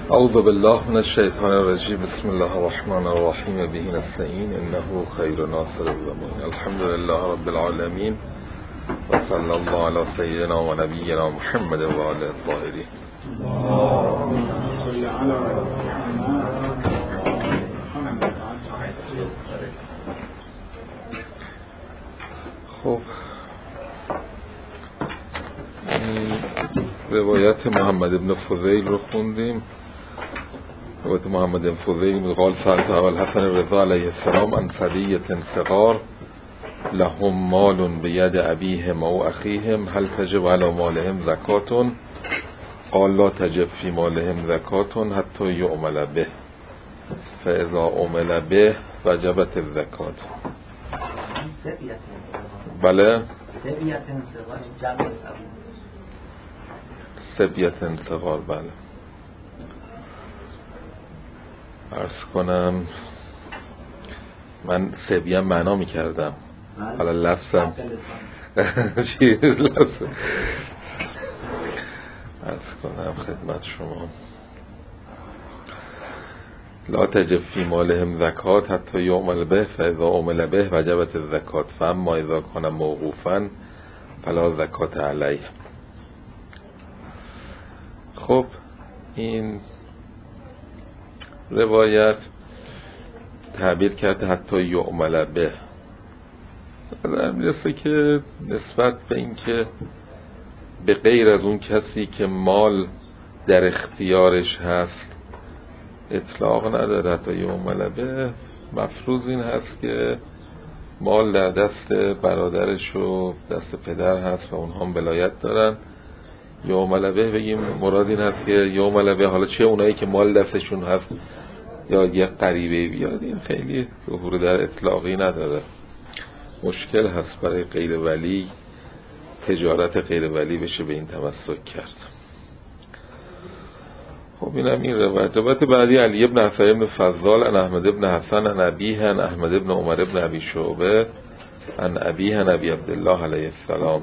اعوذ بالله من الشیطان الرجیم. بسم الله الرحمن الرحیم. به نستعین انه خیر ناصر الزمان. الحمد لله رب العالمین و صلی الله علی سیدنا و نبینا محمد و آله الطاهرین. خب روایت محمد ابن فضیل رو خوندیم. روایت محمد ابن فضیل قال سألت ابا الحسن رضا علیه السلام عن صدیة صغار لهم مال بید ابیهم او اخیهم هل تجب علی مالهم زکاة؟ قال لا تجب فی مالهم زکاة حتی یعمل به فاذا عمل به وجبت الزکاة. بله، سبیت صغار. بله، عرض کنم من سبیه معنا میکردم، حالا لفظم عرض کنم خدمت شما لا تجب فی مالهم زکات حتی یعمل به فاذا عمل به وجبت الزکات فاما اذا کان موقوفا فلا زکات علیه. خب این روایت تعبیر کرده حتی یعمل به، میرسه که نسبت به این که به غیر از اون کسی که مال در اختیارش هست اطلاق نداره. حتی یعمل به مفروض این هست که مال در دست برادرش و دست پدر هست و اونها هم ولایت دارن. یعمل به بگیم مراد این هست که یعمل به، حالا چه اونایی که مال دستشون هست یا یه غریبه بیاد، این خیلی ظهور در اطلاقی نداره. مشکل هست برای غیر ولی تجارت غیر ولی بشه به این تمسک کرد. خب اینم این روایت بعدی علی ابن حسن ابن فضال عن احمد ابن حسن عن ابیه عن احمد ابن عمر ابن ابی شعبه عن ابیه عن ابی عبدالله علیه السلام.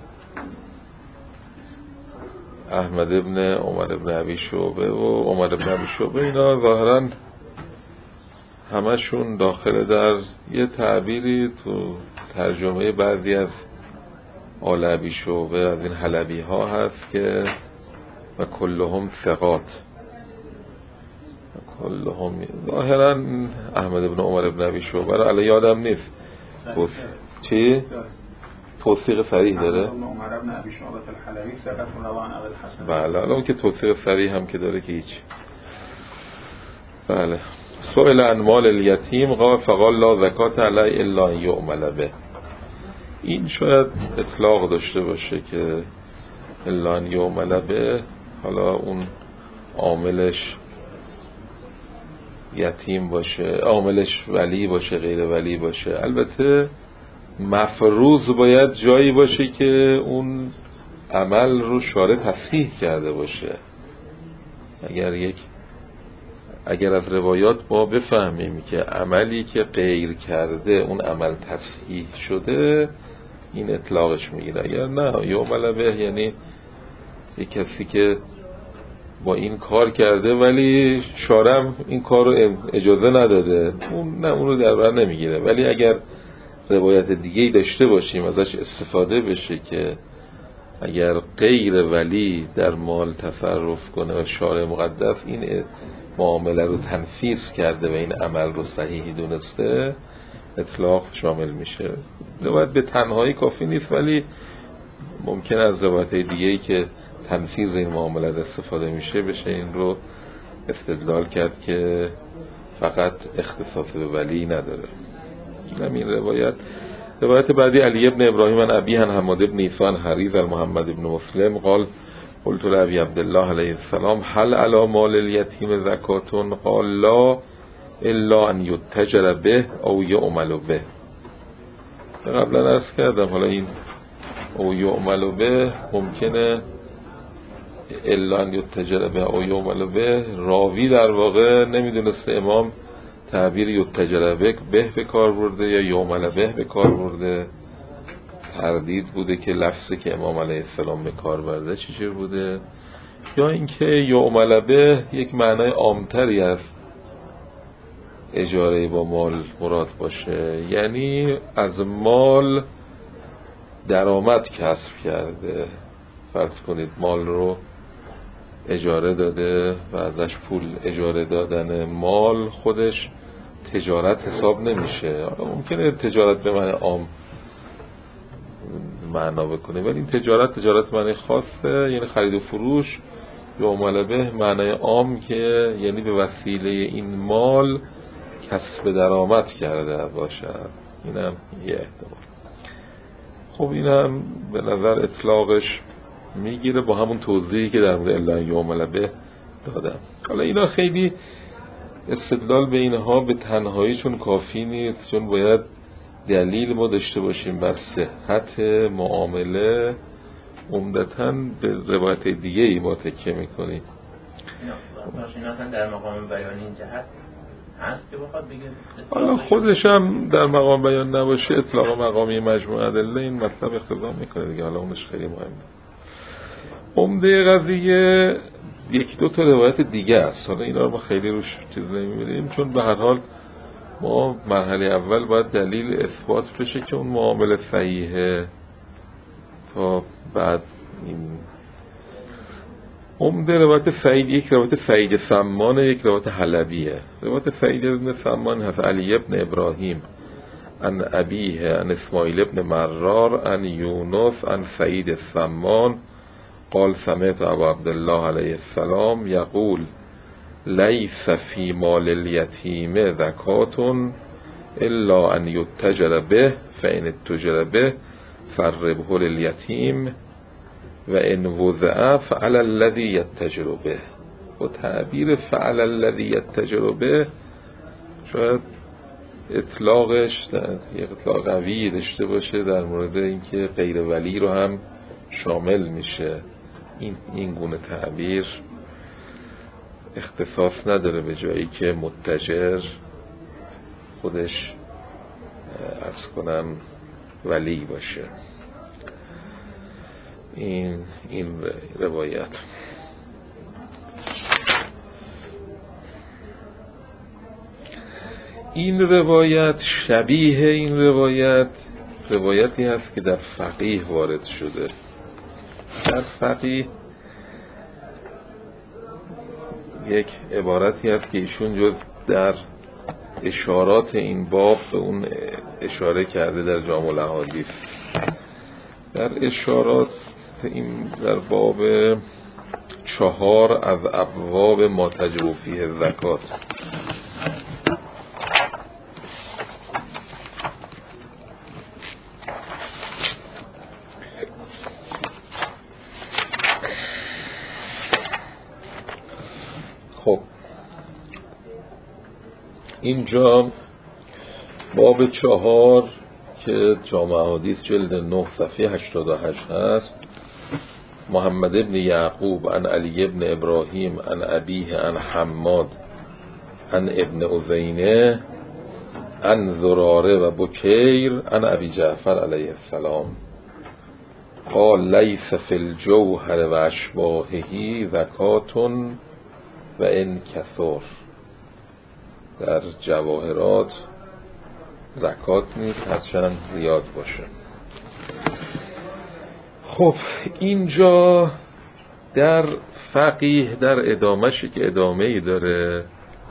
احمد ابن عمر ابن ابی شعبه و عمر ابن ابی شعبه اینا ظاهراً همشون داخل در یه تعبیری تو ترجمه بعضی از آل ابی شعبه از این حلبی ها هست که و کلهم ثقات. کلهم ظاهراً احمد ابن عمر ابن ابی شعبه رو الان یادم نیست چی؟ توثیق صریح داره؟ بله، الان که توثیق صریح هم که داره که هیچ. بله. سئل عن مال الیتیم قال فقال لا زکات علی الا ان یعمل به. این شاید اطلاق داشته باشه که الا ان یعمل به، حالا اون عاملش یتیم باشه، عاملش ولی باشه، غیر ولی باشه. البته مفروض باید جایی باشه که اون عمل رو شارع تصحیح کرده باشه. اگر از روایات ما بفهمیم که عملی که غیر کرده اون عمل تصحیح شده، این اطلاقش میگیره. اگر نه یعمل به یعنی یک کسی که با این کار کرده ولی شارع این کار رو اجازه نداده، اون رو در بر نمیگیره. ولی اگر روایت دیگه‌ای داشته باشیم ازش استفاده بشه که اگر غیر ولی در مال تصرف کنه و شارع مقدس این معامله رو تنفیذ کرده و این عمل رو صحیحی دونسته، اطلاق شامل میشه. روایت به تنهایی کافی نیست، ولی ممکن از روایت دیگه‌ای که تنفیذ این معامله استفاده میشه بشه این رو استدلال کرد که فقط اختصاص به ولی نداره. این روایت بعدی علی ابن ابراهیم عن ابیه عن حماد ابن عیسی عن حریز عن محمد ابن مسلم قال قلت لابی عبدالله علیه السلام هل علی مال الیتیم زکات؟ قال لا الا ان یتجر به او یعمل به. قبلا عرض کردم حالا این او یعمل به ممکنه الا ان یتجر به او یعمل به راوی در واقع نمیدونسته امام تعبیر یتجر به کار برده یا یعمل به کار برده. تردید بوده که لفظی که امام علیه السلام به کار برده چجور بوده. یا اینکه یعمل به یک معنای عامتری از اجاره با مال مراد باشه، یعنی از مال درآمد کسب کرده. فرض کنید مال رو اجاره داده و ازش پول اجاره دادن مال خودش تجارت حساب نمیشه. ممکنه تجارت به معنی عام معنا بکنه، ولی این تجارت معنی خاصه، یعنی خرید و فروش. یعمل به معنی عام که یعنی به وسیله این مال کسب درآمد کرده باشد. اینم یه احتمال. خب اینم به نظر اطلاقش میگیره با همون توضیحی که در مورد الا یعمل به دادم. حالا اینا خیلی استدلال به اینها به تنهایی چون کافی نیست، چون باید دلیل ما داشته باشیم بر صحت معامله. عمدتاً به روایت دیگه ای ما تکیه میکنیم. اینا در مقام بیان این جهت هست که بخواد بگه حالا خودش هم در مقام بیان نباشه، اطلاق مقامی مجموعه ادله این مطلب اقتضا میکنه دیگه. حالا اونش خیلی مهمه. عمده قضیه یک دو تا روایت دیگه است. حالا اینا رو ما خیلی روش چیز نمیبریم، چون به هر حال ما مرحله اول باید دلیل اثبات بشه که اون معامله صحیحه، تا بعد این عمده روایت سعید، یک روایت سعید سمانه، یک روایت حلبیه. روایت سعید ابن سمان هست علی ابن ابراهیم عن ابیه عن اسماعیل ابن مرار عن یونس عن سعید سمان قال سمعت ابا عبدالله علیه السلام یقول لیس فی مال الیتیم زکات الا ان یتجر به فان اتجر به فربه للیتیم و ان وضع فعل الذی یتجر به. و تعبیر فعل الذی یتجر به شاید اطلاقش یک اطلاق قوی داشته باشه در مورد اینکه غیر ولی رو هم شامل میشه. این گونه تعبیر اختصاص نداره به جایی که متجر خودش عرض کنم ولی باشه. این روایت شبیه این روایتی هست که در فقیه وارد شده. در فقیه یک عبارتی هست که ایشون جز در اشارات این باب به اون اشاره کرده در جامع الاحادیث. در اشارات این در باب 4 از ابواب ما تجب فیه زکات خب اینجا باب 4 که جامع احادیث جلد 9 صفحه 88 هست. محمد ابن یعقوب عن علی ابن ابراهیم عن ابیه عن حماد عن ابن عزینه عن زراره و بکیر عن ابی جعفر علیه السلام قال لیس فی الجوهر و اشباهه زکات و ان کثر. در جواهرات زکات نیست هرچند زیاد باشه. خب اینجا در فقیه در ادامه‌شی که ادامه‌ای داره،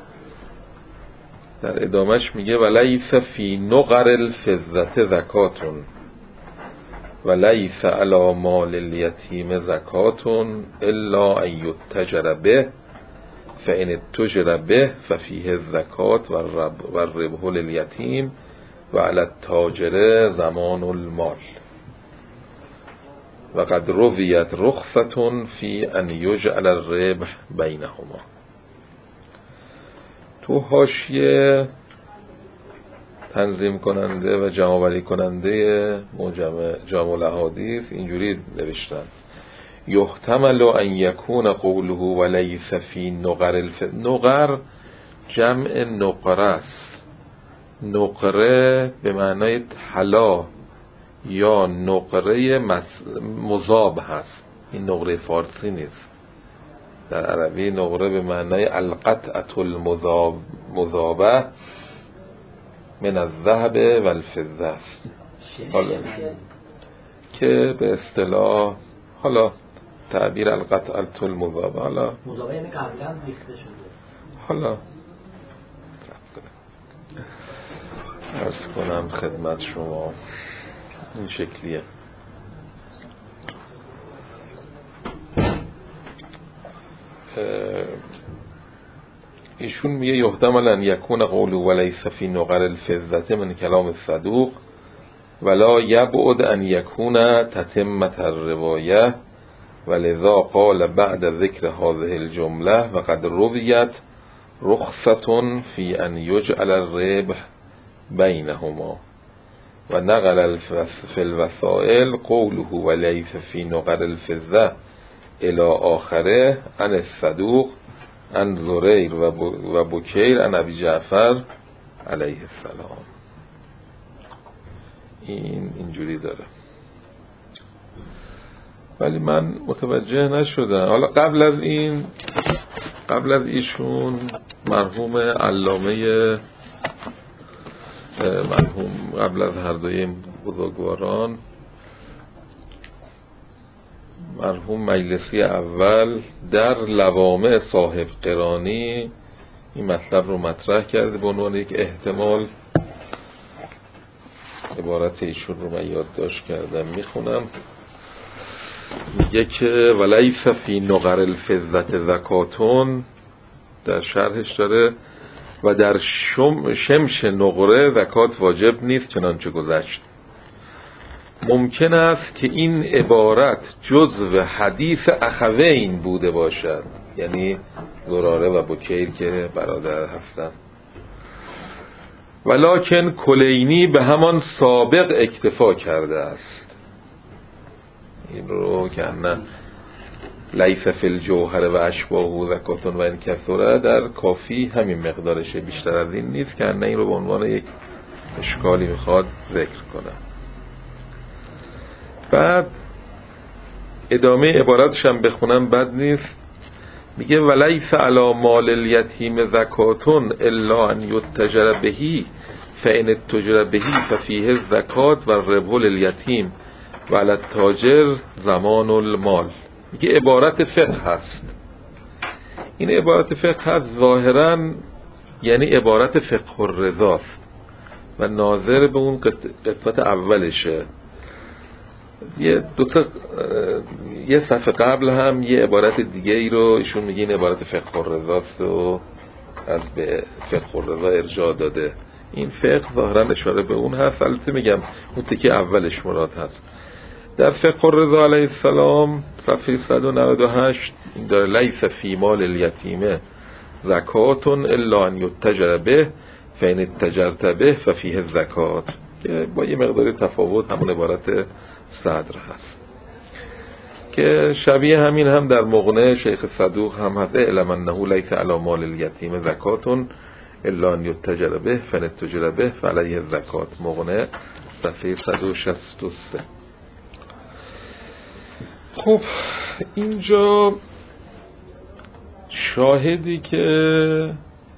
در ادامه‌ش میگه ولیس فی نقر الفضة زکاتون ولیس علی مال الیتیم زکاتون الا ان یتجر به فان اتجر به ففیه الزکات و ربح للیتیم و علی التاجر زمان المال و قد رویت رخصة فی ان یجعل الربح بینهما. تو حاشیه تنظیم کننده و جمع‌آوری کننده جامع الاحادیث اینجوری نوشتن یحتمل ان یکون قوله ولیس فی نقر نقر جمع نقره است. نقره به معنای طلا یا نقره مذاب هست. این نقره فارسی نیست. در عربی نقره به معنای القطعة المذابه من الذهب و الفضه است. حالا که به اصطلاح حالا تعبیر القطعة المذابه، حالا مذابه یعنی قبلا ریخته شده، حالا عرض کنم خدمت شما این شکلیه. ایشون میگه یحتمل ان یکون قول ولیس فی نقر الفضة من کلام الصدوق ولا یبعد ان یکون تتمة الروایه ولذا قال بعد ذکر هذه الجمله وقد رویت رخصة فی ان یجعل الربح بینهما و نقل فی الوسائل قوله ولیس فی نقر الفضة الى آخره عن الصدوق عن زریر و بکیر عن ابی جعفر علیه السلام. اینجوری داره، ولی من متوجه نشدم. حالا قبل از ایشون مرحوم علامه مرحوم قبل از هر دوی بزرگواران مرحوم مجلسی اول در لوامع صاحب قرانی این مطلب رو مطرح کرده به عنوان یک احتمال. عبارت ایشون رو من یادداشت کردم میخونم. میگه که ولیس فی نقر الفضة زکاتون، در شرحش داره و در شمش نقره زکات واجب نیست چنانچه گذشت. ممکن است که این عبارت جزو حدیث اخوین بوده باشد، یعنی زراره و بکیر که برادر هستند، ولکن کلینی به همان سابق اکتفا کرده است. این رو که نه لیس فی الجوهر و اشباهه زکاتون و این کثره در کافی همین مقدارشه، بیشتر از این نیست، که نه این رو به عنوان یک اشکالی میخواد ذکر کنم. بعد ادامه عبارتش هم بخونم بد نیست. میگه ولیس علی مال الیتیم زکاتون الا ان یتجر بهی فان التجر بهی ففیه الزکات و الربح الیتیم و علی التاجر زمان المال. میگه عبارت فقه هست. این عبارت فقه هست ظاهرا یعنی عبارت فقه الرضاست و ناظر به اون قسمت اولشه. یه صفحه قبل هم یه عبارت دیگه ای رو ایشون میگه این عبارت فقه الرضاست و از به فقه الرضا ارجاع داده. این فقه ظاهرا اشاره به اون هست. البته میگم اون تکی اولش مراد هست. در فقه الرضا علیه السلام صفحه 198 این داره لیس فی مال الیتیمه زکاتون الا ان یتجر به فین اتجرت به ففیه الزکات، که با یه مقدار تفاوت همون عبارت صدر هست که شبیه همین هم در مغنی شیخ صدوق هم هست. اعلم انه لیس علی مال الیتیم زکاتون الا ان یتجر به فان اتجر به فعلیه الزکات، مغنی صفحه 163. خب اینجا شاهدی که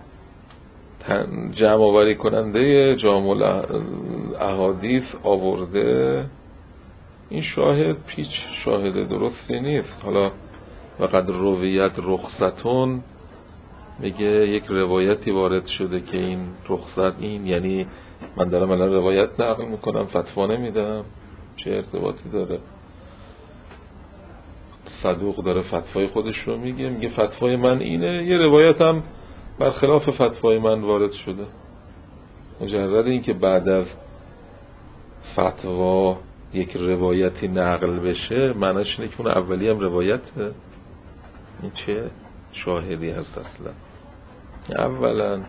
جمع آوری کننده جامع الاحادیث آورده، این شاهد پیچ شاهد درستی نیست. حالا وقد رویت رخصتون میگه یک روایتی وارد شده که این رخصت، این یعنی من دارم الان روایت نقل میکنم فتوا نمیدم، چه ارتباطی داره؟ صدوق داره فتوای خودش رو میگه فتوای من اینه، یه روایت هم برخلاف فتوای من وارد شده. مجرد این که بعد از فتوا یک روایتی نقل بشه معناش اینه که اون اولی هم روایته. این چه شاهدی هست اصلا؟ اولا.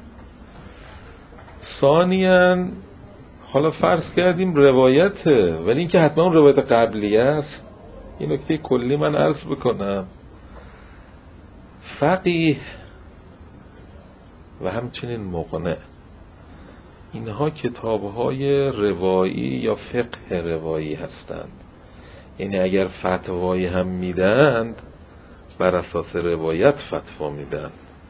ثانیاً حالا فرض کردیم روایته، ولی این که حتما اون روایت قبلی است. این نکته کلی من عرض بکنم. فقیه و همچنین مقنع، اینها کتاب‌های روایی یا فقه روایی هستند. یعنی اگر فتوایی هم میدند بر اساس روایت فتوا میدن.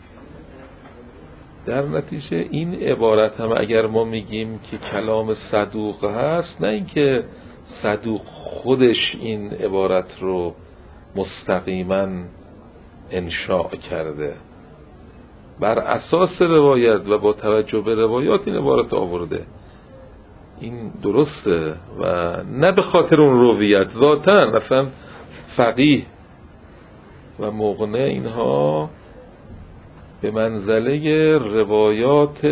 در نتیجه این عبارت هم اگر ما میگیم که کلام صدوق هست، نه اینکه صدوق خودش این عبارت رو مستقیما انشاء کرده، بر اساس روایت و با توجه به روایات این عبارت آورده. این درسته و نه به خاطر اون رویت ذاتاً. مثلا فقیه و مقنع اینها به منزله روایات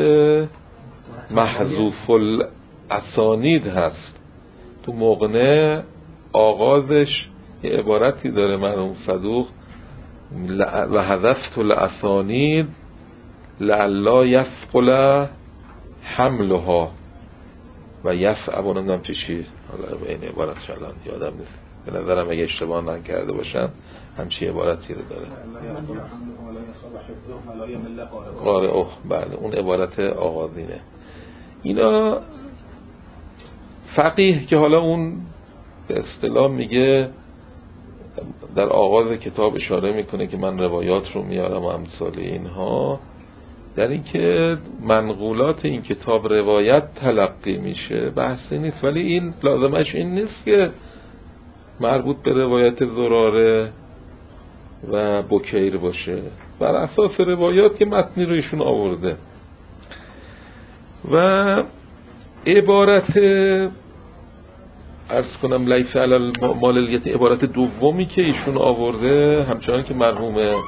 محذوف الاسانید هست. تو مقنع آغازش یه عبارتی داره مرحوم صدوق: و حذفت الاسانید لعلا یثقل حملها و یصعب، نمیدونم چی، حالا به این عبارتش الان یادم نیست، به نظرم اگه اشتباه نکرده باشم همچی عبارتی رو داره. قارئه، بله اون عبارت آغازینه. اینا فقیه که حالا اون به اصطلاح میگه در آغاز کتاب اشاره میکنه که من روایات رو میارم و امثال اینها، در این که منقولات این کتاب روایت تلقی میشه بحثی نیست، ولی این لازمش این نیست که مربوط به روایت زراره و بکیر باشه، بر اساس روایات که متنی رو ایشون آورده. و عبارت عرض کنم لیس علی مال الیتیم، عبارت دومی که ایشون آورده، همچنان که مرحوم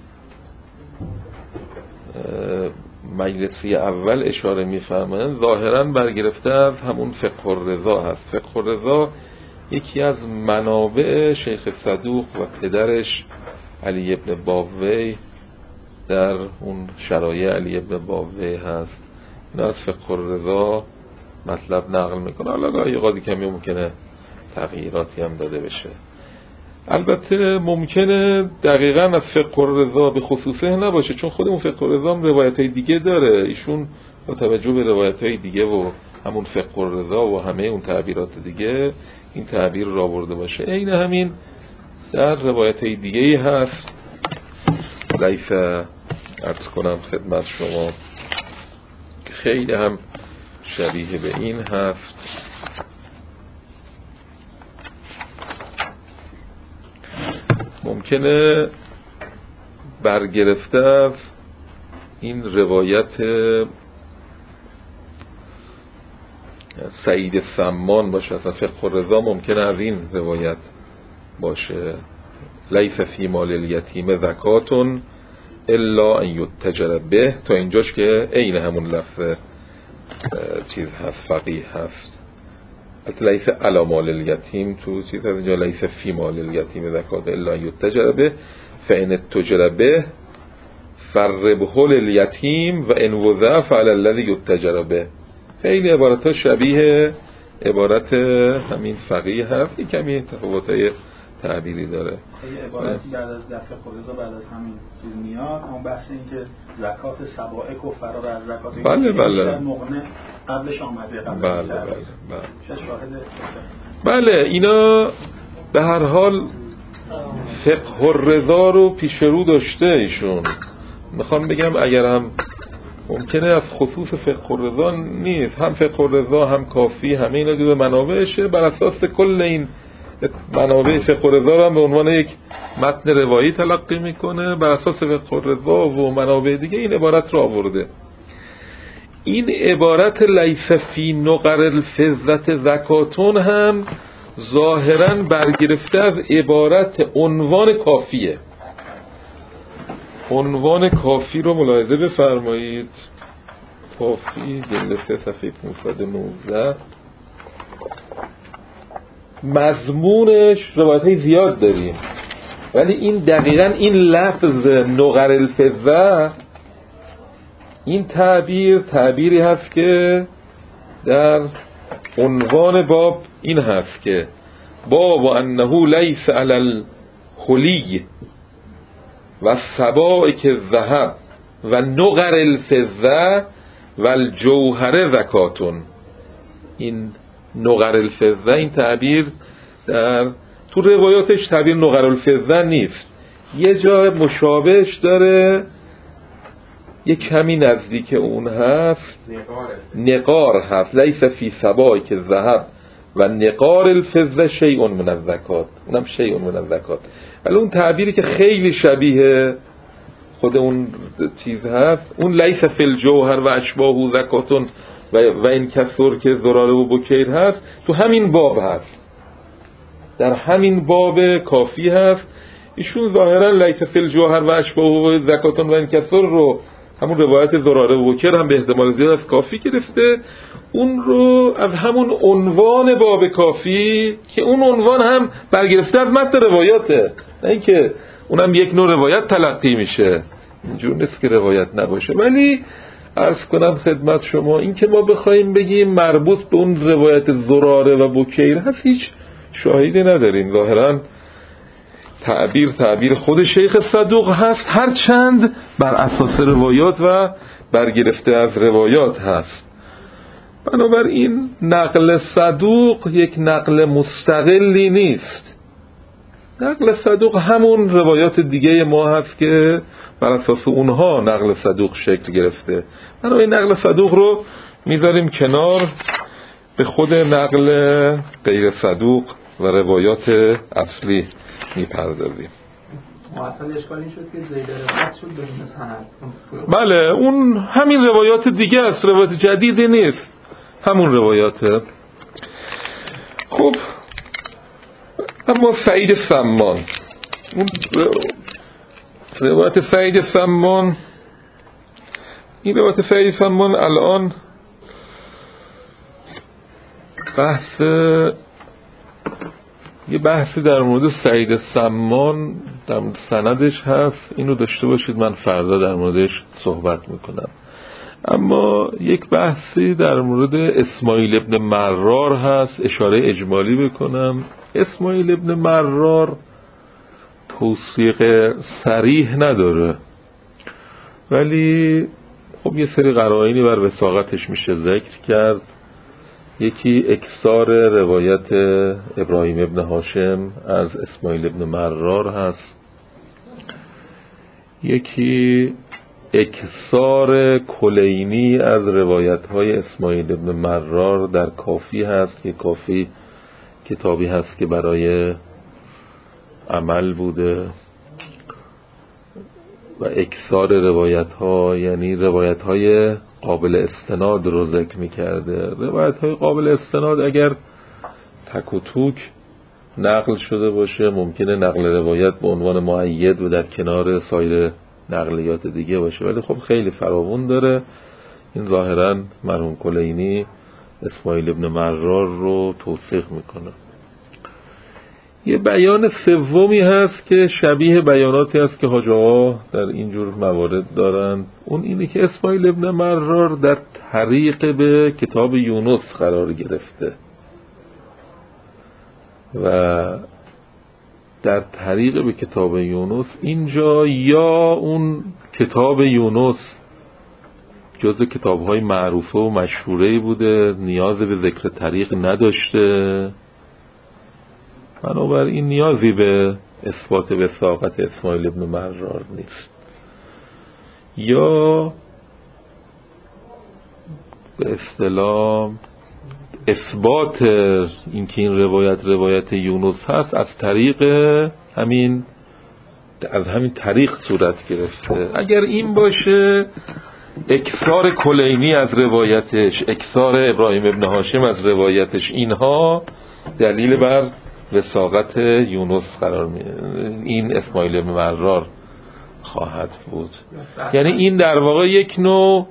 مجلسی اول اشاره می‌فرمایند، ظاهراً برگرفته از همون فقه الرضا هست. فقه الرضا یکی از منابع شیخ صدوق و پدرش علی ابن بابوی در اون شرایع علی ابن بابوی هست. این از فقه الرضا مطلب نقل میکنه. حالا گاهی قاضی کمی ممکنه تغییراتی هم داده بشه. البته ممکنه دقیقاً از فقه الرضا به خصوصه نباشه، چون خودمون فقه الرضا هم روایت‌های دیگه داره. ایشون با توجه به روایت‌های دیگه و همون فقه الرضا و همه اون تعبیرات دیگه این تعبیر را آورده باشه. این همین در روایت‌های دیگه‌ای هست. لیس عرض کنم خدمت شما خیلی هم شبیه به این هست. ممکنه برگرفته از این روایت سعید سمان باشه، اصلا فقه الرضا ممکنه از این روایت باشه: لیس فی مال الیتیم زکات الا ان یتجر به، تا اینجاش که عین همون لفظ چیز هست، فقیه هست. لیس علی مال الیتیم تو چیز هست، اینجا لیس فی مال الیتیم زکات الا ان یتجر به فان اتجر به فربه الیتیم و ان وضع فعلی الذی یتجر به. خیلی عبارت ها شبیه عبارت همین فقیه هست، یک کمی تفاوت‌های تعبیری داره. یه عبارتی بعد از دفع خودزا بعد از همین چیز میاد، اون بحث این که زکات سبائک و فرار از زکات بله مغنه قبلش آمده، چه شاهده. بله اینا به هر حال فقه الرضا رو پیش رو داشته ایشون. میخوام بگم اگر هم ممکنه از خصوص فقه الرضا نیست، هم فقه الرضا هم کافی همه اینا جزو منابعشه، بر اساس کل این منابع فقه الرضا رو هم به عنوان یک متن روایی تلقی میکنه، بر اساس فقه الرضا و منابع دیگه این عبارت رو آورده. این عبارت لیس فی نقر الفضة زکاتون هم ظاهراً برگرفته از عبارت عنوان کافیه. عنوان کافی رو ملاحظه بفرمایید. کافی جلد 3 صفحه 519. مضمونش روایت‌های زیاد داریم، ولی این دقیقاً این لفظ نقر الفضة، این تعبیری هست که در عنوان باب این هست که باب انه لیس علی الحلی و سبائک الذهب و نقر الفضة و الجوهر زکاتون. این نقر الفضة، این تعبیر در تو روایاتش تعبیر نقر الفضة نیست، یه جای مشابهش داره یه کمی نزدیک اون هست، نقار هست، لیس فی سبایی که ذهب و نقار الفضه شیء من الزکات، اونم شیء من الزکات. ولی اون تعبیری که خیلی شبیه خود اون چیز هست، اون لیس فی الجوهر و اشباهه زکاتون و این کسر که زراره و بکیر هست، تو همین باب هست، در همین باب کافی هست. ایشون ظاهرا لیس فی الجوهر و اشباهه زکاتون و این کسر رو همون روایت زراره و بکر هم به احتمال زیاد از کافی گرفته، اون رو از همون عنوان باب کافی که اون عنوان هم برگرفته از متن روایاته، نه اینکه اونم یک نوع روایت تلقی میشه، اینجور نیست که روایت نباشه. ولی عرض کنم خدمت شما این که ما بخوایم بگیم مربوط به اون روایت زراره و بکیر هست، هیچ شاهدی نداریم. ظاهرا تعبیر خود شیخ صدوق هست، هرچند بر اساس روایات و برگرفته از روایات هست. بنابراین نقل صدوق یک نقل مستقلی نیست. نقل صدوق همون روایات دیگه ما هست که بر اساس اونها نقل صدوق شکل گرفته. بنابراین نقل صدوق رو میذاریم کنار، به خود نقل غیر صدوق و روایات اصلی میپردازیم. اصلا اشکال این شد که زید روایت شد بدون سند. بله اون همین روایات دیگه است، روایات جدیدی نیست، همون روایاته. خب اما سعید سمان، اون روایت سعید سمان، این روایت سعید سمان الان یه بحثی در مورد سعید سمان در مورد سندش هست، اینو داشته باشید، من فردا در موردش صحبت میکنم. اما یک بحثی در مورد اسماعیل ابن مرار هست، اشاره اجمالی بکنم. اسماعیل ابن مرار توثیق صریح نداره، ولی خب یه سری قرائنی بر وثاقتش میشه ذکر کرد. یکی اکثار روایت ابراهیم ابن هاشم از اسماعیل ابن مرار هست، یکی اکثار کلینی از روایت های اسماعیل ابن مرار در کافی هست که کافی کتابی هست که برای عمل بوده، و اکثار روایت ها یعنی روایت های قابل استناد رو ذکر می کرده. روایت های قابل استناد اگر تک و توک نقل شده باشه ممکنه نقل روایت به عنوان مؤید و در کنار سایر نقلیات دیگه باشه، ولی خب خیلی فراوون داره. این ظاهرا مرحوم کلینی اسماعیل ابن مرار رو توثیق میکنه. یه بیان سومی هست که شبیه بیاناتی هست که حاج آقا در اینجور موارد دارن، اون اینه که اسماعیل ابن مرار در طریق به کتاب یونس قرار گرفته و در طریق به کتاب یونس اینجا یا اون کتاب یونس جزء کتاب‌های معروفه و مشهوره بوده، نیاز به ذکر طریق نداشته، بنابراین نیازی به اثبات وثاقت اسماعیل ابن مرار نیست، یا به اصطلاح اثبات اینکه این روایت یونس هست از همین طریق صورت گرفته. اگر این باشه اکثار کلینی از روایتش، اکثار ابراهیم ابن هاشم از روایتش، اینها دلیل بر وثاقت یونس قرار این اسماعیل ابن مرار خواهد بود. یعنی این در واقع یک نوع،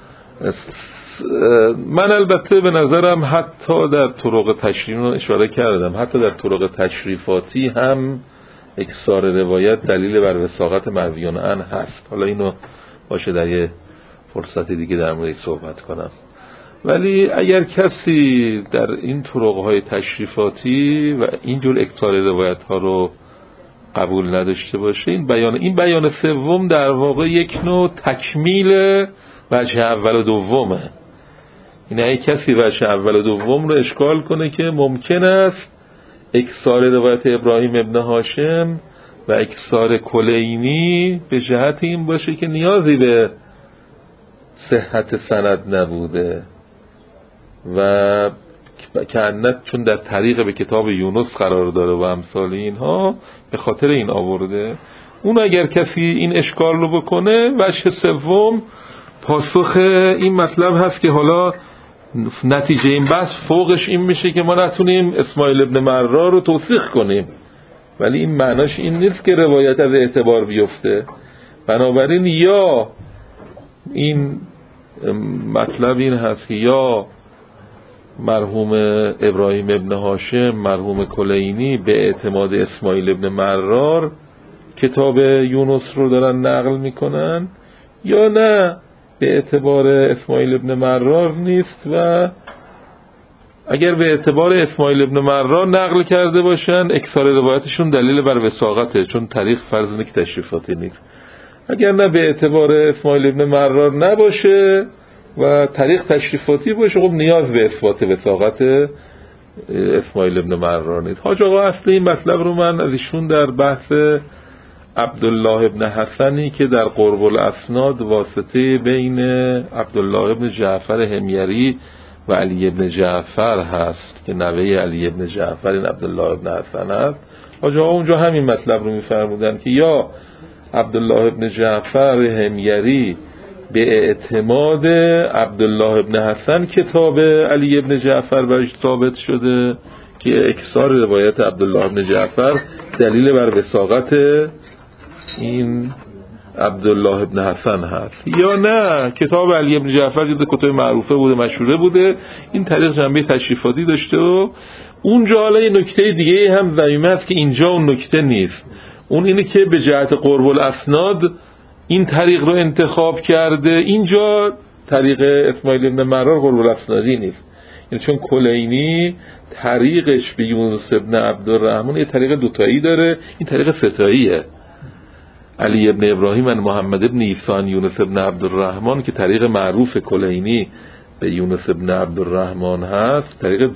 من البته به نظرم حتی در طرق تشریف اشاره کردم، حتی در طرق تشریفاتی هم اکثار روایت دلیل بر وثاقت مرویان عنه هست. حالا اینو باشه در یه فرصت دیگه در موردش صحبت کنم. ولی اگر کسی در این طرق‌های تشریفاتی و اینجور اکثار روایت ها رو قبول نداشته باشه، این بیان سوم در واقع یک نوع تکمیل وجه اول و دومه. این اگه کسی وجه اول و دوم رو اشکال کنه که ممکن است اکثار روایت ابراهیم ابن هاشم و اکثار کلینی به جهت این باشه که نیازی به صحت سند نبوده و کأنت چون در طریق به کتاب یونس قرار داره و امثال اینها به خاطر این آورده. اون اگر کسی این اشکال رو بکنه، وجه سوم پاسخ این مطلب هست که حالا نتیجه این بحث فوقش این میشه که ما نتونیم اسماعیل ابن مرار رو توثیق کنیم، ولی این معناش این نیست که روایت از اعتبار بیفته. بنابراین یا این مطلب این هست که یا مرحوم ابراهیم ابن هاشم، مرحوم کلینی به اعتماد اسماعیل ابن مرار کتاب یونس رو دارن نقل میکنن، یا نه به اعتبار اسماعیل ابن مرار نیست و اگر به اعتبار اسماعیل ابن مرار نقل کرده باشن اکثار روایتشون دلیل بر وثاقته، چون طریق فرض اینه که تشریفاتی نیست. اگر نه به اعتبار اسماعیل ابن مرار نباشه و طریق تشریفاتی باشه، خب نیاز به اثبات وثاقت اسماعیل ابن مرار نیست. حاج آقا اصل این مطلب رو من از ایشون در بحث عبدالله ابن حسنی که در قرب الاسناد واسطه بین عبدالله ابن جعفر حمیری و علی ابن جعفر هست که نوه علی ابن جعفر این عبدالله ابن حسن هست، حاج آقا اونجا همین مطلب رو میفرمودن که یا عبدالله ابن جعفر حمیری به اعتماد عبدالله ابن حسن کتاب علی ابن جعفر برش ثابت شده که اکثار روایت عبدالله ابن جعفر دلیل بر وثاقت این عبدالله ابن حسن هست، یا نه کتاب علی ابن جعفر جز کتاب معروفه بوده، مشهوره بوده، این طریق جنبه تشریفاتی داشته و اونجا حالا یه نکته دیگه هم ضمیمه است که اینجا اون نکته نیست. اون اینه که به جهت قرب الاسناد این طریق رو انتخاب کرده، اینجا طریق اسماعیل ابن مرار قرب الاسنادی نیست، یعنی چون کلینی طریقش به یونس ابن عبدالرحمن یه طریق دوتایی داره، این طریق ستاییه. علی ابن ابراهیم ان محمد ابن عیسی یونس ابن عبدالرحمن که طریق معروف کلینی به یونس ابن عبدالرحمن هست، طریق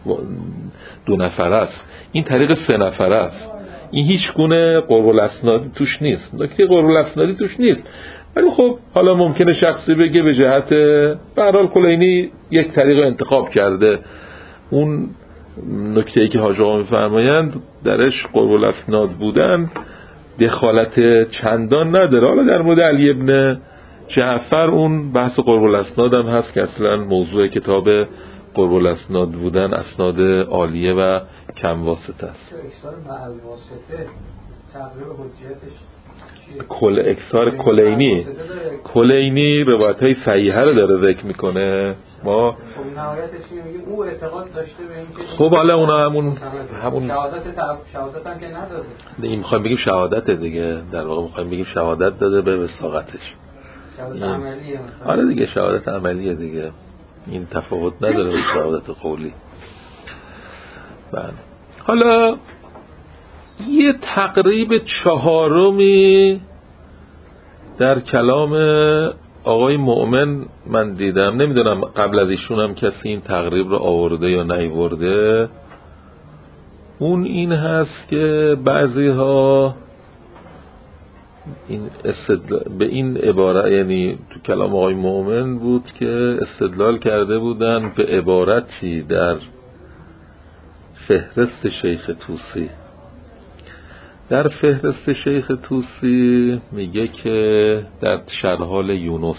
دو نفر است، این طریق سه نفر است. این هیچ گونه قرب الاسنادی توش نیست، نکته قرب الاسنادی توش نیست، ولی خب حالا ممکنه شخصی بگه به جهت به هر حال کلینی یک طریق انتخاب کرده. اون نکته‌ای که حاج آقا می‌فرمایند درش قرب الاسناد بودن دخالت چندان نداره. حالا در مورد علی ابن جعفر اون بحث قرب الاسناد هم هست که اصلا موضوع کتاب قرب الاسناد بودن اسناد عالیه و کم واسطه است. اکثار کلینی روایت های صحیحه رو داره ذکر میکنه. ما خب نهایتش میگیم او اعتقاد داشته به اینکه خب حالا اونا همون شهادت هم که نداده. این میخوایم بگیم شهادت دیگه، در واقع میخوایم بگیم شهادت داده به وثاقتش. شهادت عملیه. آره دیگه شهادت عملیه دیگه، این تفاوت نداره با شهادت قولی. بله. حالا یه تقریب چهارمی در کلام آقای مؤمن من دیدم، نمیدونم قبل از ایشون هم کسی این تقریب رو آورده یا نیورده. اون این هست که بعضی ها این به این عبارت، یعنی تو کلام آقای مؤمن بود که استدلال کرده بودن به عبارتی در فهرست شیخ طوسی. در فهرست شیخ طوسی میگه که در شرحال یونس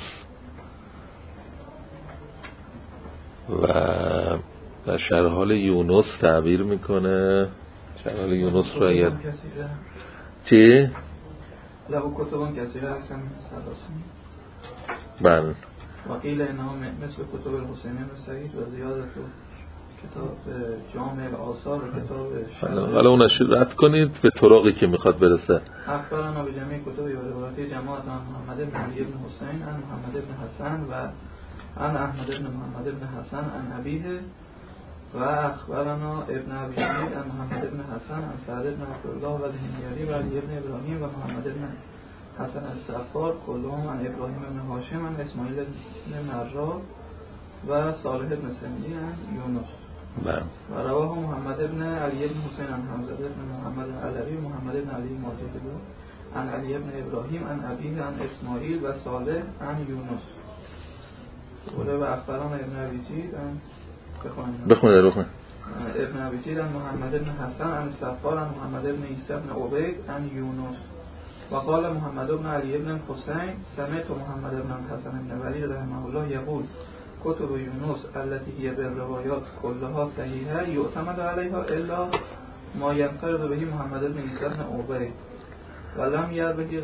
و در شرحال یونس تعبیر میکنه. شرحال یونس رو اگر چی؟ لهو کتبان کثیره هستن سلاسین. بله. وقیل اینها مثل کتب الحسینین و سعید و زیادت کتاب جامع آثار و کتاب حالا اون رد کنید به طرقی که میخواد برسه. اخبرنا به جمعی کتبی و روایتی جماعت عن محمد بن علی بن حسین عن محمد بن حسن و عن احمد بن محمد بن حسن عن ابیه و اخبرنا ابن ابی حمید عن محمد بن حسن عن سعد بن عبدالله و الحمیری و علی بن ابراهیم و محمد بن حسن الصفار کلهم عن ابراهیم بن هاشم عن اسماعیل بن مرار و صالح بن سندی عن یونس. و رواه محمد ابن علی ابن حسین عن حمزه ابن محمد علوی محمد ابن علی ماجدی عن علی ابن ابراهیم عن ابیه عن اسماعیل و صالح عن یونس و اخبران ابن ابی جید عن بخونه ابن ابی جید عن محمد ابن حسن عن صفار عن محمد ابن عیسی ابن عبید عن یونس و قال محمد ابن علی ابن حسین سمعت محمد ابن حسن بن ولید رحمه الله یقول کتب یونس التي هي بالروايات كلها صحيحه يعتمد عليها الا ما ينفرد به محمد بن عيسى بن عبيد ولم يروه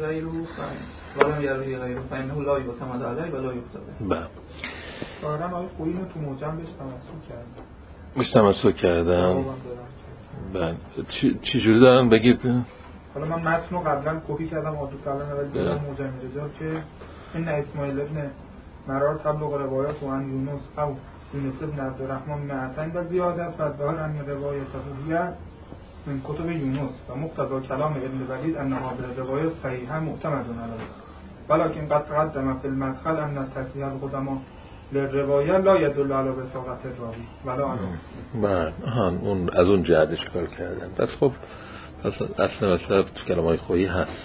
غيره فانه لا يعتمد عليه ولا يقتضى. بله. آرام آقای خویی رو تو موجم بهش تمسک کردن. بله. چی جوری دارن بگید؟ حالا من متن رو قبلا کپی کردم آدو سلام ولی دارم موجم رجال که این اسماعیل ابن مرار تبلغ روایات و عن یونس او یونس ابن عبدالرحمن معتن و زیادت و دار ان روایت هویه من کتب یونس و مقتضى کلام ابن ولید انها بالروایات صحیحه معتمد علیه ولكن قد تقدم في المدخل ان التصحیح القدما للروایه لا يدل على وثاقة الراوی ولا على اون از اون جهت اشکال کردن. پس خب اصلا تو کلامای خویی هست.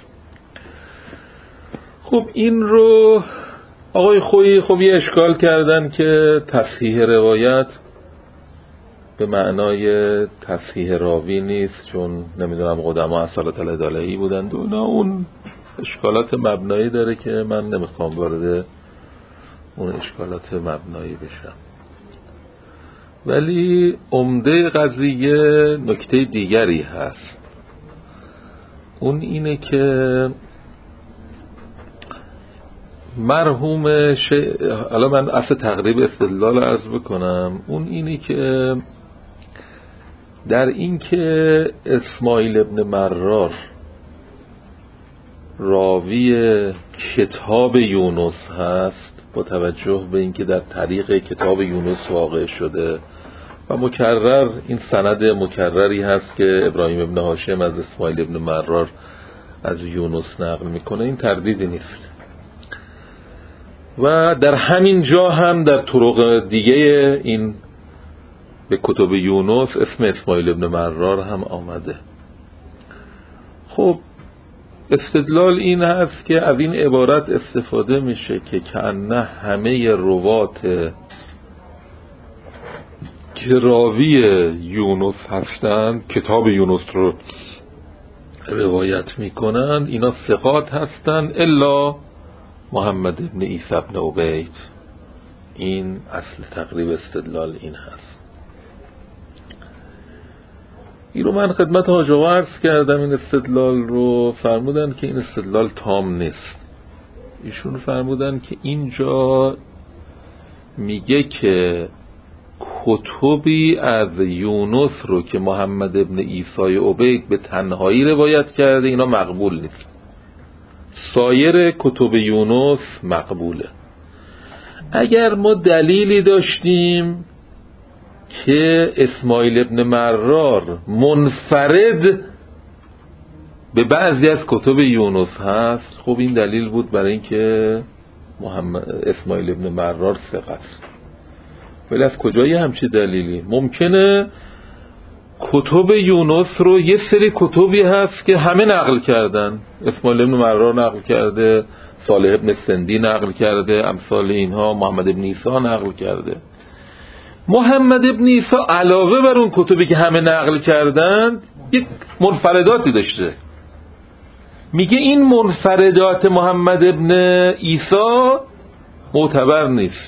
خب این رو آقای خویی خب یه اشکال کردن که تصحیح روایت به معنای تصحیح راوی نیست، چون نمیدونم قدما اصالت العدالهی بودند و نه، اون اشکالات مبنایی داره که من نمیخوام وارد اون اشکالات مبنایی بشم. ولی عمده قضیه نکته دیگری هست، اون اینه که مرحوم حالا من اصل تقریب استدلال عرض بکنم، اون اینی که در این که اسماعیل ابن مرار راوی کتاب یونس هست، با توجه به اینکه در طریق کتاب یونس واقع شده و مکرر این سند مکرری هست که ابراهیم ابن هاشم از اسماعیل ابن مرار از یونس نقل میکنه، این تردیدی نیست. و در همین جا هم در طرق دیگه این به کتب یونس اسم اسماعیل ابن مرار هم آمده. خب استدلال این هست که از این عبارت استفاده میشه که کأنه همه روات که راوی یونس هستند، کتاب یونس رو روایت میکنن، اینا ثقات هستن الا محمد ابن عیسی ابن عبید. این اصل تقریب استدلال این هست. این رو من خدمت حاج آقا عرض کردم، این استدلال رو فرمودن که این استدلال تام نیست. ایشون فرمودن که اینجا میگه که کتبی از یونس رو که محمد ابن عیسی عبید به تنهایی روایت کرده اینا مقبول نیست، سایر کتب یونس مقبوله. اگر ما دلیلی داشتیم که اسماعیل ابن مرار منفرد به بعضی از کتب یونس هست، خب این دلیل بود برای اینکه اسماعیل ابن مرار ثقه است. ولی از کجای همچی دلیلی؟ ممکنه کتب یونس رو یه سری کتبی هست که همه نقل کردن، اسماعیل ابن مرار نقل کرده، صالح ابن سندی نقل کرده، امثال اینها محمد ابن عیسی نقل کرده. محمد ابن عیسی علاوه بر اون کتبی که همه نقل کردن یک منفرداتی داشته. میگه این منفردات محمد ابن عیسی معتبر نیست.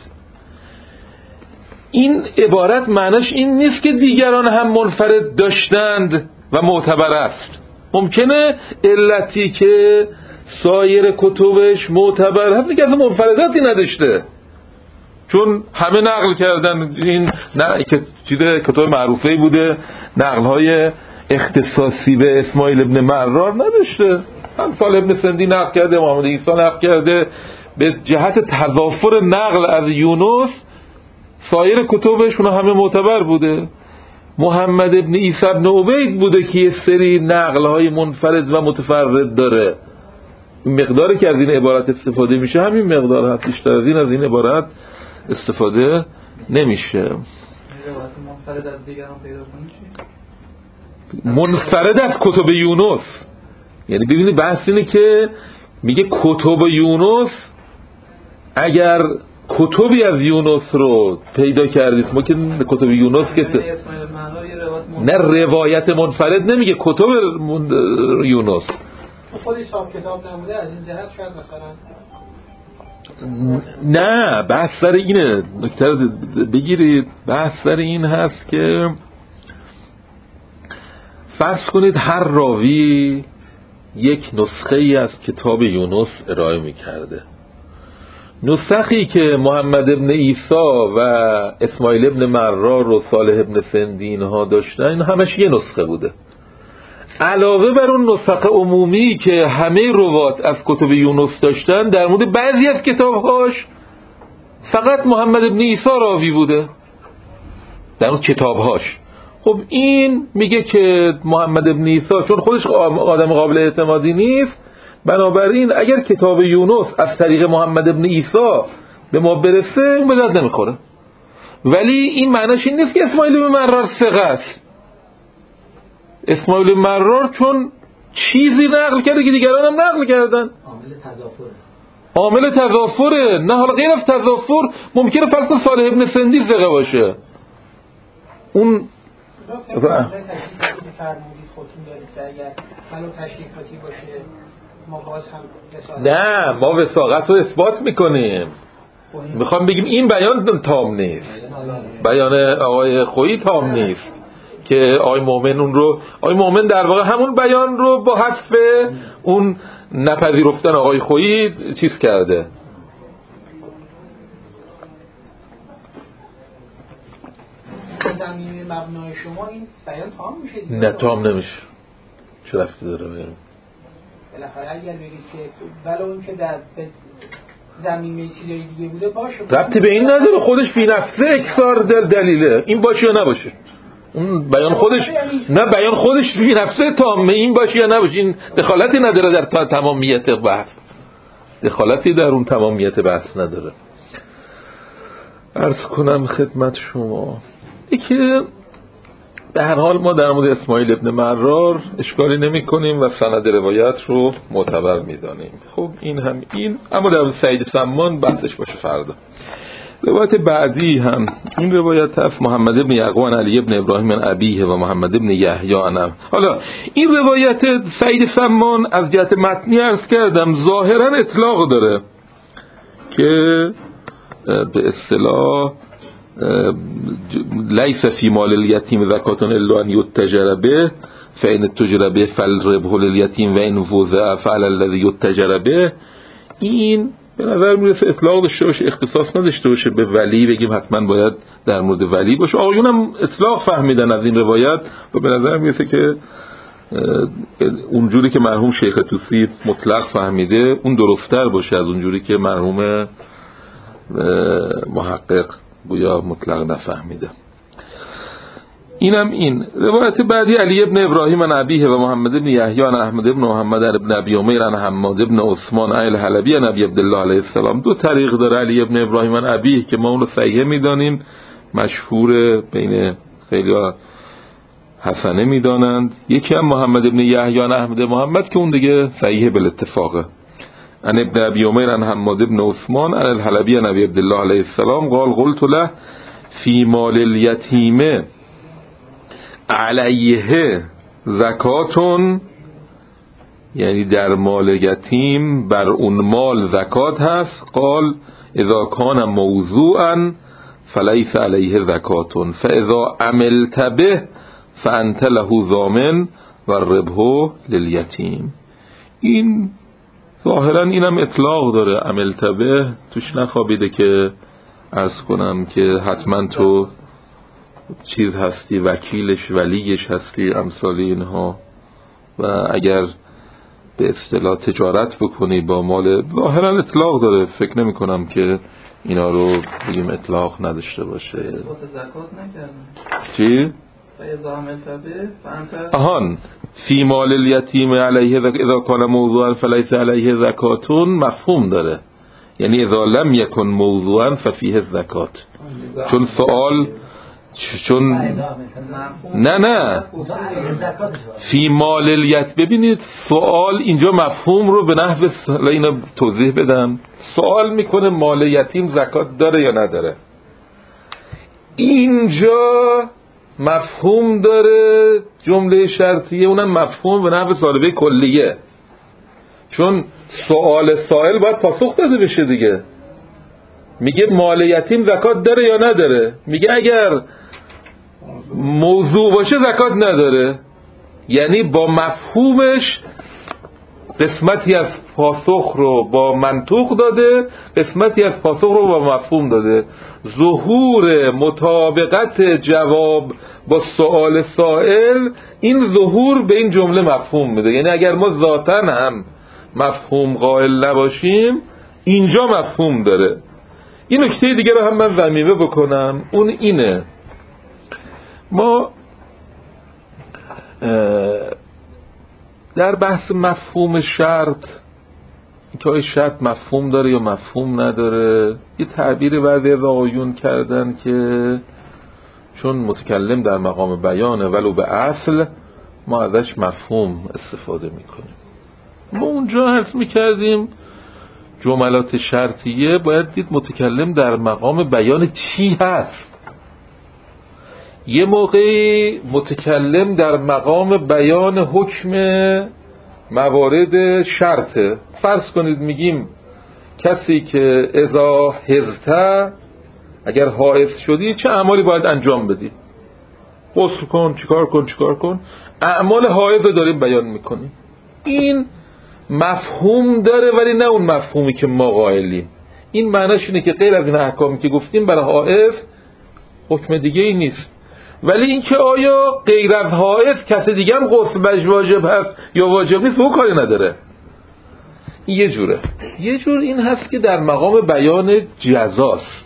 این عبارت معناش این نیست که دیگران هم منفرد داشتند و معتبر است. ممکنه علتی که سایر کتبش معتبر هم دیگه اصلا منفرداتی نداشته، چون همه نقل کردن. این نه که چیز کتاب معروفه بوده، نقل‌های اختصاصی به اسماعیل ابن مرار نداشته. هم صالح ابن سندی نقل کرده، محمد عیسی نقل کرده. به جهت تضافر نقل از یونس سایر کتبشون همه معتبر بوده. محمد ابن عیسی ابن عبید بوده که یه سری نقل‌های منفرد و متفرد داره. مقداری که از این عبارت استفاده میشه همین مقدار هست، بیشتر از این عبارت استفاده نمیشه. روایت منفرد از دیگران پیدا کنی چی؟ منفرد از کتب یونس، یعنی ببینید بحث اینه که میگه کتب یونس، اگر کتبی از یونس رو پیدا کردید، ما که کتب یونس که نه روایت منفرد نمیگه، کتب یونس خودش صاحب کتاب نموده، از این جهت شاید مثلا نه. بحث سر اینه، نکته بگیرید، بحث سر این هست که فرض کنید هر راوی یک نسخه ای از کتاب یونس ارائه میکرده. نسخی که محمد ابن عیسی و اسماعیل ابن مرار و صالح ابن سندین ها داشتن، این همش یه نسخه بوده. علاوه بر اون نسخه عمومی که همه روات از کتب یونس داشتن، در مورد بعضی از کتابهاش فقط محمد ابن عیسی راوی بوده در اون کتابهاش. خب این میگه که محمد ابن عیسی چون خودش آدم قابل اعتمادی نیست، بنابراین اگر کتاب یونس از طریق محمد ابن عیسی به ما برسه اون به درد نمیخوره. ولی این معناش این نیست که اسماعیل ابن مرار ثقه است. اسماعیل مرار چون چیزی نقل کرده که دیگران هم نقل کردن، عامل تضافره. نه حالا غیر از تضافر ممکنه فرض کن صالح ابن سندی ثقه باشه، اون فرمودید خودتون دارید که اگر منو تشریفاتی باشه ما باز هم نه، ما وثاقت رو اثبات میکنیم. میخوام بگیم این بیان تام نیست، بیان آقای خویی تام نیست که آقای مومن اون رو، آقای مومن در واقع همون بیان رو با حذف اون نپذیرفتن آقای خویی چیز کرده. زمینه مبنای شما این بیان تام میشه دیگه؟ نه تام نمیشه. چه رفتی داره بیان؟ بالاخره اگر بگید که ولو اون که در زمینه چیزای دیگه بوده باشه، ربطی به این نداره، خودش فی نفسه اکثار دلیله، این باشه یا نباشه. اون بیان خودش، نه بیان خودش فی نفسه تامه، این باشه یا نباشه، این دخالتی نداره در تمامیت بحث، دخالتی در اون تمامیت بحث نداره. عرض کنم خدمت شما که به هر حال ما در مورد اسماعیل ابن مرار اشکالی نمی کنیم و سند روایت رو معتبر می دانیم. خب این هم این، اما در مورد سعید سمان بحثش باشه فردا. روایت بعدی هم این روایت هست محمد ابن یعقوب عن علی ابن ابراهیم عن ابیه و محمد ابن یحیی عن. حالا این روایت سعید سمان از جهت متنی عرض کردم ظاهرا اطلاق داره که به اصطلاح لیس فی مال الیتیم زکات الا ان یتجر به فإن تجر به فالربح للیتیم و ان وضع فعل الذی یتجر به. این به نظر میرسه اطلاق داشته باشه، اختصاص نداشته باشه به ولی، بگیم حتما باید در مورد ولی باشه. آقایون هم اطلاق فهمیدن از این روایت و به نظر میرسه که اونجوری که مرحوم شیخ طوسی مطلق فهمیده اون درست‌تر باشه از اونجوری که مرحوم محقق گویا مطلق نفهمیده. اینم این روایت بعدی علی ابن ابراهیم عن ابیه و محمد ابن یحیی عن احمد ابن محمد ابن ابی عمیر عن حماد ابن عثمان الحلبی عن ابی عبدالله علیه السلام. دو طریق داره علی ابن ابراهیم عن ابیه که ما اون رو صحیح میدانیم، مشهور بین خیلی حسنه میدانند. یکی هم محمد ابن یحیی عن احمد محمد که اون دیگه صحیح بالاتفاقه. عن ابن ابی عمیر عن حماد ابن عثمان عن الحلبی عن ابی عبدالله علیه السلام قال قلت له فی مال الیتیم علیه زکاتون، یعنی در مال یتیم بر اون مال زکات هست. قال اذا کان موضوعا فلیس علیه زکاتون فاذا عملت به فانت له ضامن و الربح للیتیم. این ظاهرا اینم اطلاق داره، عملت به توش نخوابیده که عرض کنم که حتما تو چیز هستی، وکیلش ولیش هستی، امثال اینها. و اگر به اصطلاح تجارت بکنی با مال، ظاهرا اطلاق داره، فکر نمی کنم که اینا رو بگیم اطلاق نداشته باشه. زکات نکردن چی؟ آهان فی مال الیتیم علیه اذا کان موضوعا فلیس علیه زکاتون مفهوم داره، یعنی اذا لم یکن موضوعا ففیه زکات. چون چون نه فی مال الیتیم. ببینید سوال اینجا مفهوم رو به نحو اینو توضیح بدم. سوال میکنه مال یتیم زکات داره یا نداره. اینجا مفهوم داره جمله شرطیه، اونم مفهوم به نحو طالبه کلیه، چون سوال سائل باید پاسخ داده بشه دیگه. میگه مال یتیم زکات داره یا نداره، میگه اگر موضوع باشه زکات نداره، یعنی با مفهومش قسمتی از پاسخ رو با منطوق داده، قسمتی از پاسخ رو با مفهوم داده. ظهور مطابقت جواب با سوال سائل، این ظهور به این جمله مفهوم میده. یعنی اگر ما ذاتاً هم مفهوم قائل نباشیم اینجا مفهوم داره. این نکته دیگه رو هم من ضمیمه بکنم، اون اینه ما در بحث مفهوم شرط که آیا شرط مفهوم داره یا مفهوم نداره، یه تعبیر بعضی از آقایون کردن که چون متکلم در مقام بیانه ولو به اصل ما ازش مفهوم استفاده میکنیم. ما اونجا حرف میکردیم جملات شرطیه باید دید متکلم در مقام بیان چی هست. یه موقعی متکلم در مقام بیان حکم موارد شرطه. فرض کنید میگیم کسی که اذا حضت، اگر حائض شدی چه اعمالی باید انجام بدی، غسل کن، چیکار کن، اعمال حائض رو داریم بیان میکنیم. این مفهوم داره ولی نه اون مفهومی که ما قائلیم. این معناش اینه که غیر از این احکامی که گفتیم برای حائض حکم دیگه ای نیست، ولی این که آیا غیر از حائض کسی دیگه هم غسل واجب هست یا واجب نیست او کاری نداره. این یه جوره. یه جور این هست که در مقام بیان جزاست،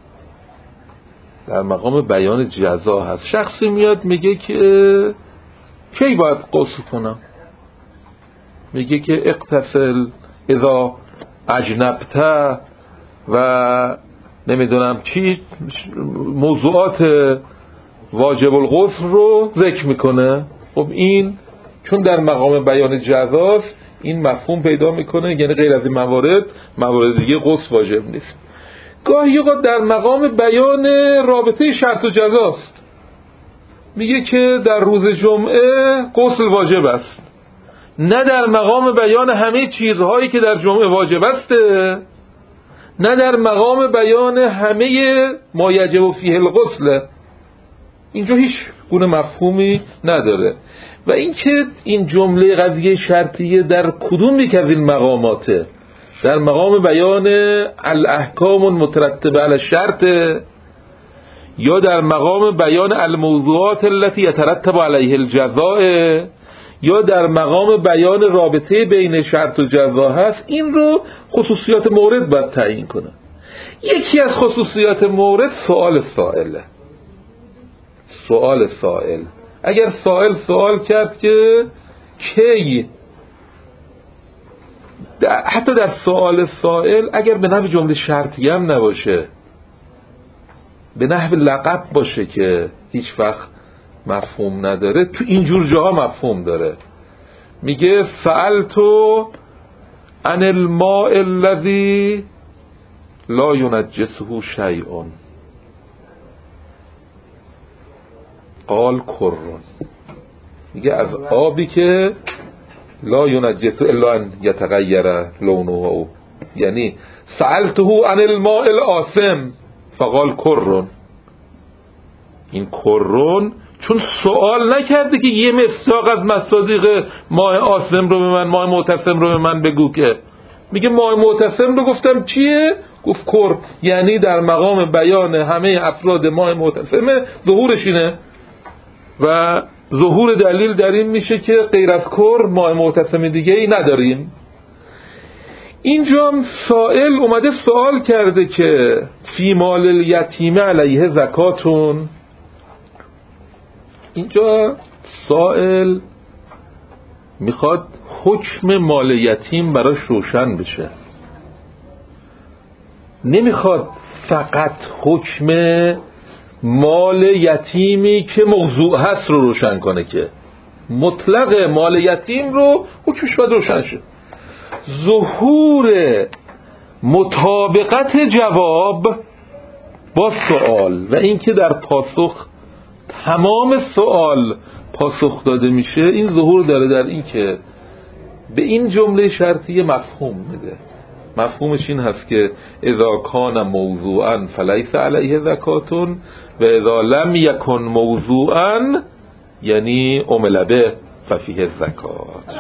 در مقام بیان جزا هست. شخصی میاد میگه که کی باید غسل کنم، میگه که اغتسل اذا اجنبت و نمیدونم چی، موضوعات واجب الغسل رو ذکر میکنه. خب این چون در مقام بیان جزاست این مفهوم پیدا میکنه، یعنی غیر از این موارد دیگه غسل واجب نیست. گاهی اوقات در مقام بیان رابطه شرط و جزاست، میگه که در روز جمعه غسل واجب است، نه در مقام بیان همه چیزهایی که در جمعه واجب است، نه در مقام بیان همه ما یجب فیه الغسل. اینجا هیچ گونه مفهومی نداره. و اینکه این جمله قضیه شرطیه در کدوم یک از این مقاماته، در مقام بیان الاحکام المترتبه علی الشرط یا در مقام بیان الموضوعات التي يترتب عليه الجزاء یا در مقام بیان رابطه بین شرط و جزا هست، این رو خصوصیات مورد باید تعیین کنه. یکی از خصوصیات مورد سؤال سائله. سؤال سائل، اگر سوال کرد که کی، حتی در سؤال سائل اگر به نحو جمله شرطی هم نباشه، به نحو لقب باشه که هیچ وقت مفهوم نداره، تو اینجور جاها مفهوم داره. میگه سألتو عن الماء الذي لا ينجسه شيء قال کرون. میگه از آبی که لا ينجسه الا ان يتغير لونه، یعنی سألته عن الماء الآسم فقال کرون. این کرون چون سوال نکرده که یه مصداق از مصادیق ماء آسم رو به من، ماء معتصم رو به من بگو، که میگه ماء معتصم رو گفتم چیه؟ گفت کر، یعنی در مقام بیان همه افراد ماء معتصم ظهورش اینه و ظهور دلیل در این میشه که غیر از کر ماء معتصم دیگه ای نداریم. اینجا سائل اومده سوال کرده که فی مال الیتیم علیه زکاتون. اینجا سائل میخواد حکم مال یتیم براش روشن بشه، نمیخواد فقط حکم مال یتیمی که موضوع هست رو روشن کنه، که مطلق مال یتیم رو حکمش باید روشن شد. ظهور مطابقت جواب با سوال و اینکه در پاسخ تمام سوال پاسخ داده میشه، این ظهور داره در این که به این جمله شرطیه مفهوم میده. مفهومش این هست که اذا کان موضوعا فلیس علیه زکاتون و اذا لم یکن موضوعا یعنی عمل به ففیه زکات.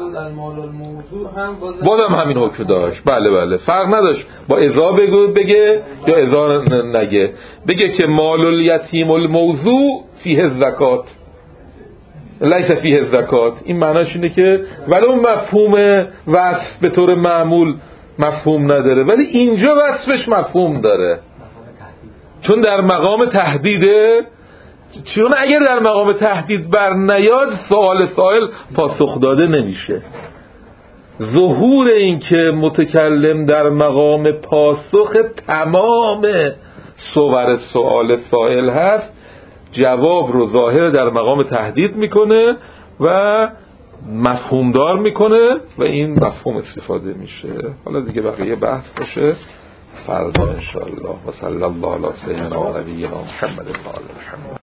بازم همین حکم داشت. بله فرق نداشت با اذا بگه یا اذا نگه. بگه که مال الیتیم الموضوع فیه زکات لیس فیه زکات، این معناش اینه که ولو مفهوم وصف به طور معمول مفهوم نداره، ولی اینجا وصفش مفهوم داره، چون در مقام تهدیده. چون اگر در مقام تهدید بر نیاد سوال سائل پاسخ داده نمیشه. ظهور این که متکلم در مقام پاسخ تمام صور سوال سائل هست، جواب رو ظاهر در مقام تهدید میکنه و مفهومدار میکنه و این مفهوم استفاده میشه. حالا دیگه بقیه بحث باشه فردا انشاءالله. و صلی الله علی سیدنا و نبینا محمد و آله محمد.